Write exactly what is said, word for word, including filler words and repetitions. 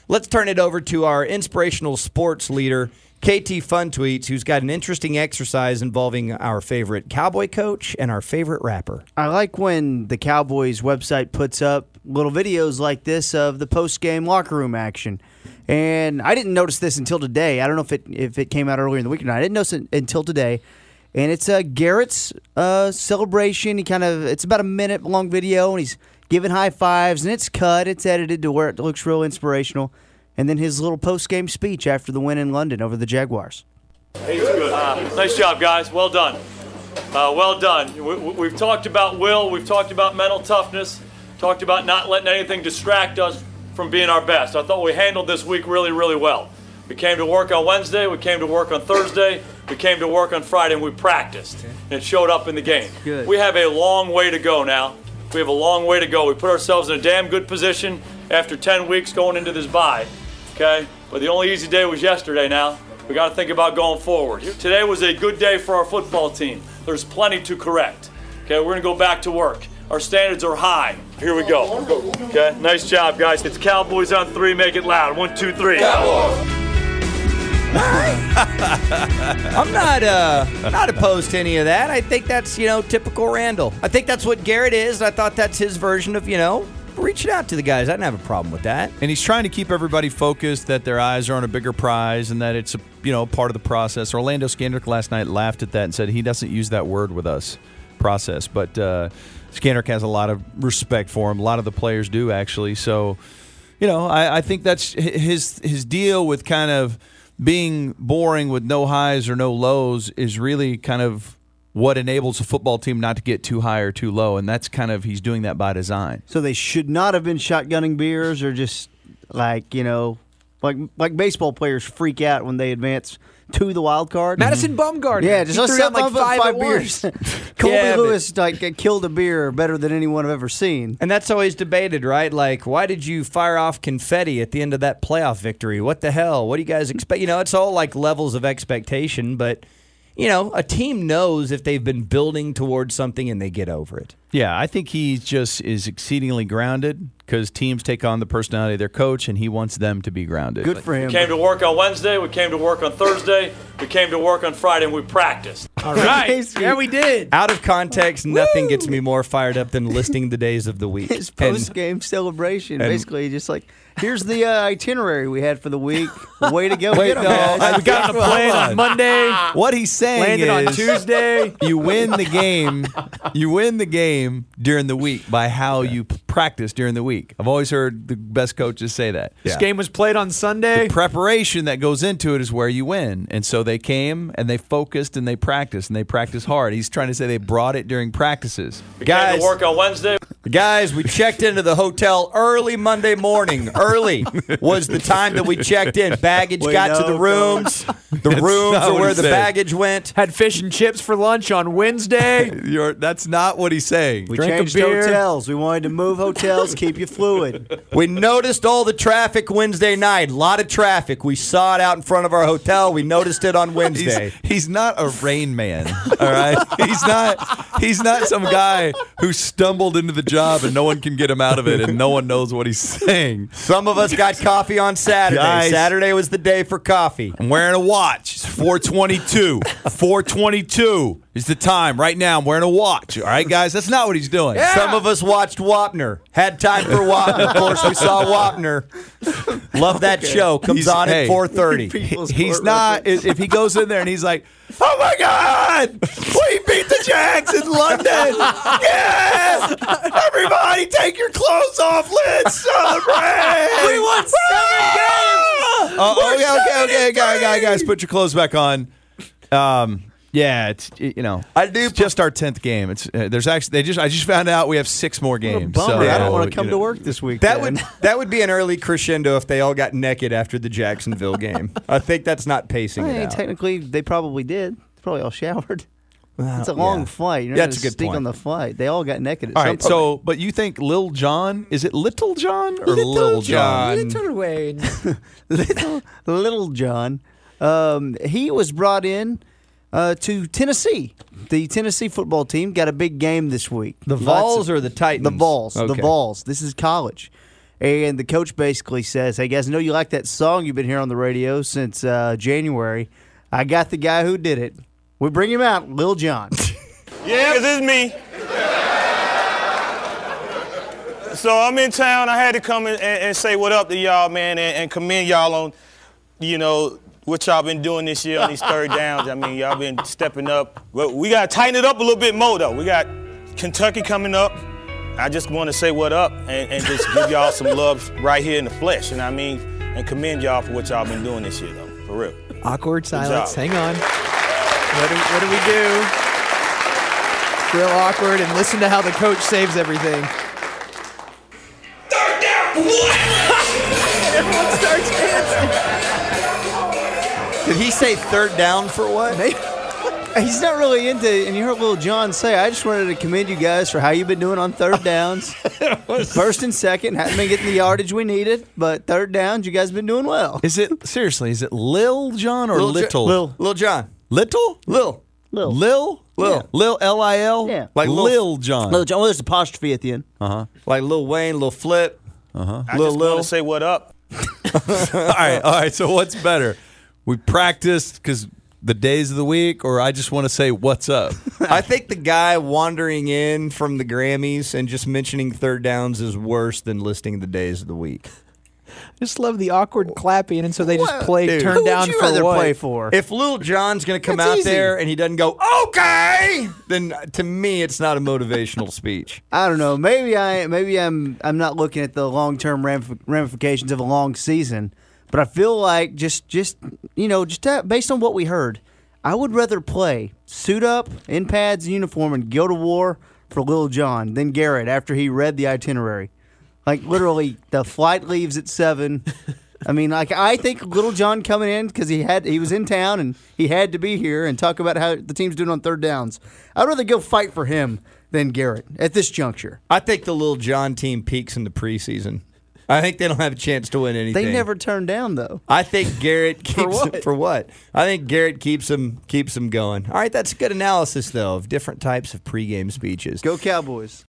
let's turn it over to our inspirational sports leader, K T Fun Tweets, who's got an interesting exercise involving our favorite Cowboy coach and our favorite rapper. I like when the Cowboys website puts up little videos like this of the post-game locker room action. And I didn't notice this until today. I don't know if it if it came out earlier in the week or not. I didn't notice it until today. And it's uh, Garrett's uh, celebration. He kind of it's about a minute long video, and he's giving high fives, and it's cut, it's edited to where it looks real inspirational. And then his little post-game speech after the win in London over the Jaguars. He's good. Uh, nice job, guys. Well done. Uh, well done. We, we've talked about will. We've talked about mental toughness. Talked about not letting anything distract us from being our best. I thought we handled this week really, really well. We came to work on Wednesday. We came to work on Thursday. We came to work on Friday, and we practiced. And it showed up in the game. Good. We have a long way to go now. We have a long way to go. We put ourselves in a damn good position after ten weeks going into this bye. Okay, but the only easy day was yesterday now. We got to think about going forward. Today was a good day for our football team. There's plenty to correct. Okay, we're going to go back to work. Our standards are high. Here we go. Okay, nice job, guys. It's Cowboys on three. Make it loud. One, two, three. Cowboys! I'm not uh, not opposed to any of that. I think that's, you know, typical Randall. I think that's what Garrett is. I thought that's his version of, you know, reaching out to the guys. I didn't have a problem with that. And he's trying to keep everybody focused that their eyes are on a bigger prize and that it's a, you know, part of the process. Orlando Skandrick last night laughed at that and said he doesn't use that word with us, process. But uh, Skandrick has a lot of respect for him. A lot of the players do, actually. So, you know, I, I think that's his his deal with kind of being boring with no highs or no lows is really kind of what enables a football team not to get too high or too low, and that's kind of he's doing that by design. So they should not have been shotgunning beers or just like, you know, like like baseball players freak out when they advance to the wild card. Madison Bumgarner. Yeah, just he threw down like five, five at beers. once. Colby Yeah, Lewis like killed a beer better than anyone I've ever seen. And that's always debated, right? Like, why did you fire off confetti at the end of that playoff victory? What the hell? What do you guys expect? You know, it's all like levels of expectation, but, you know, a team knows if they've been building towards something and they get over it. Yeah, I think he just is exceedingly grounded because teams take on the personality of their coach, and he wants them to be grounded. Good for him. We came to work on Wednesday. We came to work on Thursday. We came to work on Friday, and we practiced. All right. Yeah, we did. Out of context, nothing gets me more fired up than listing the days of the week. His And- post-game celebration, and- basically just like, here's the uh, itinerary we had for the week. Way to go. Wait, Get 'em, no, guys. I- We got on a plane Hold on on. Monday. What he's saying Landed is on Tuesday. you win the game. You win the game during the week by how you p- practice during the week. I've always heard the best coaches say that. This game was played on Sunday. The preparation that goes into it is where you win. And so they came and they focused and they practiced and they practiced hard. He's trying to say they brought it during practices. We Guys. came to work on Wednesday. Guys, we checked into the hotel early Monday morning. Early was the time that we checked in. Baggage Wait, got to no, the rooms. The rooms not are what where he the said. baggage went. Had fish and chips for lunch on Wednesday. You're, that's not what he's saying. We Drink a changed beer. hotels. We wanted to move hotels, keep you fluid. We noticed all the traffic Wednesday night. A lot of traffic. We saw it out in front of our hotel. We noticed it on Wednesday. He's, he's not a rain man, all right? He's not he's not some guy who stumbled into the job and no one can get him out of it and no one knows what he's saying. Some of us got coffee on Saturday. Guys. Saturday was the day for coffee. I'm wearing a watch. It's four twenty-two. four twenty-two is the time. Right now, I'm wearing a watch. All right, guys? That's not what he's doing. Some of us watched Wapner. Had time for Wapner. Of course, we saw Wapner. Love that show. Comes He's- on hey. at four thirty. People's He's court not. reference. If he goes in there and he's like, "Oh my God, we beat the Jags in London! Yes! Everybody, take your clothes off. Let's celebrate! We won seven games. Oh, oh, okay, okay, okay, guys, guys, guys, put your clothes back on. Um, yeah, it's you know, I do It's just our tenth game. It's uh, there's actually they just I just found out we have six more games. Bummer. So I don't want to come you to know. work this week. That then. would that would be an early crescendo if they all got naked after the Jacksonville game. I think that's not pacing Hey, it out. technically, they probably did. Probably all showered. Well, It's a long yeah. flight. You're Yeah, not that's a gonna good stick point. on the flight. They all got naked at All some right, point. so but you think Lil John is it Little John or Lil, John? Little Wayne. little, little John, um, he was brought in uh, to Tennessee. The Tennessee football team got a big game this week. The Lots Vols of- or the Titans? The Vols. The Okay. Vols. This is college. And the coach basically says, hey, guys, I know you like that song you've been hearing on the radio since uh, January. I got the guy who did it. We bring him out, Lil Jon. Yeah, 'cause it's me. So I'm in town. I had to come and, and say what up to y'all, man, and, and commend y'all on, you know, what y'all been doing this year on these third downs. I mean, y'all been stepping up. Well, we got to tighten it up a little bit more, though. We got Kentucky coming up. I just want to say what up and, and just give y'all some love right here in the flesh. And I mean, and commend y'all for what y'all been doing this year, though, for real. Awkward silence. job. Hang on. What do, what do we do? Real awkward, and listen to how the coach saves everything. Third down for what? Everyone starts dancing. Did he say third down for what? He's not really into, and you heard Lil Jon say, I just wanted to commend you guys for how you've been doing on third downs. First and second, haven't been getting the yardage we needed, but third downs, you guys have been doing well. Is it seriously? Is it Lil Jon or Lil Jo- Little? Lil. Lil Jon. Little? Lil. Lil. Lil? Lil. Lil L I L? Yeah. Like Lil- Lil Jon. Lil Jon, well, there's apostrophe at the end. Uh-huh. Like Lil Wayne, Lil Flip. Uh-huh. I Lil just Lil. want to say what up. all right, all right. So what's better? We practiced because the days of the week, or I just want to say what's up? I think the guy wandering in from the Grammys and just mentioning third downs is worse than listing the days of the week. I just love the awkward clapping, and so they just What? play Dude. turn Who down would you for rather what? play for? If Lil Jon's going to come That's out easy. there and he doesn't go, okay, then to me it's not a motivational speech. I don't know. Maybe I maybe I'm I'm not looking at the long term ramif- ramifications of a long season, but I feel like just just you know just that, based on what we heard, I would rather play suit up in pads and uniform and go to war for Lil Jon than Garrett after he read the itinerary. Like literally, the flight leaves at seven. I mean, like I think Lil Jon coming in because he had he was in town and he had to be here and talk about how the team's doing on third downs. I'd rather go fight for him than Garrett at this juncture. I think the Lil Jon team peaks in the preseason. I think they don't have a chance to win anything. They never turned down though. I think Garrett keeps For what? for what? I think Garrett keeps them keeps them going. All right, that's good analysis though of different types of pregame speeches. Go Cowboys.